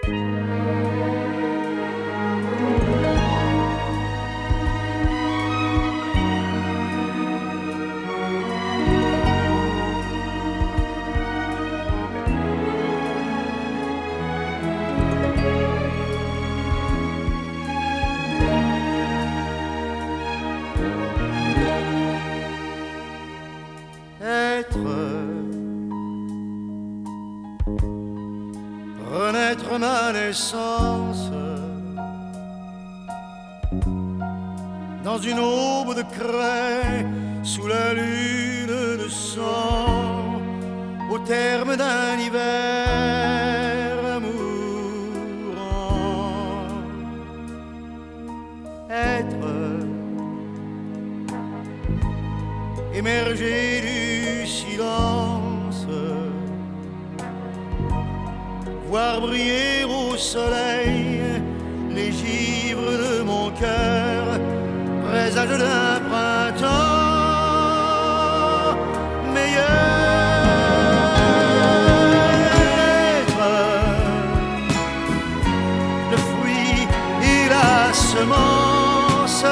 Renaître ma naissance dans une aube de craie sous la lune de sang, au terme d'un hiver mourant. Être émergé du silence, voir briller au soleil les givres de mon cœur, présage d'un printemps meilleur. Le fruit et la semence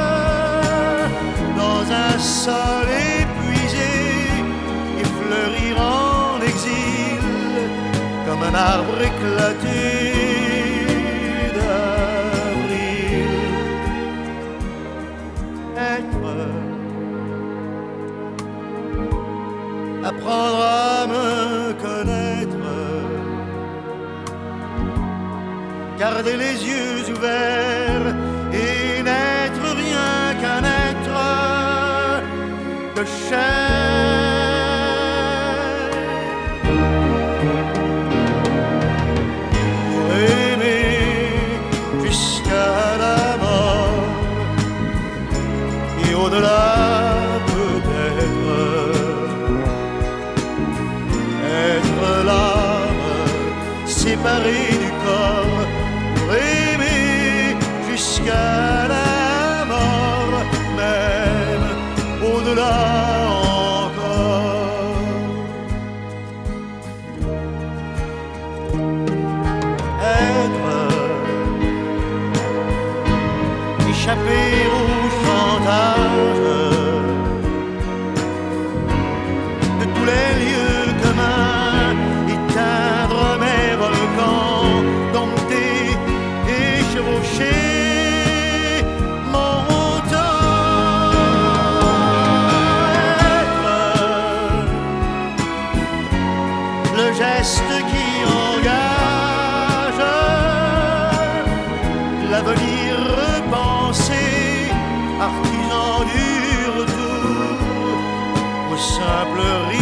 dans un sol épuisé et fleurir en exil comme un arbre éclaté d'avril. Être, apprendre à me connaître, garder les yeux ouverts et n'être rien qu'un être de chair. Au-delà peut-être, être l'âme séparée du corps pour aimer jusqu'à la mort, même au-delà encore. Être échappé au chantage de tous les lieux communs, éteindre mes volcans, dompter et chevaucher mon temps. Être le geste qui engage l'avenir repensé, artisan du retour au simple rire.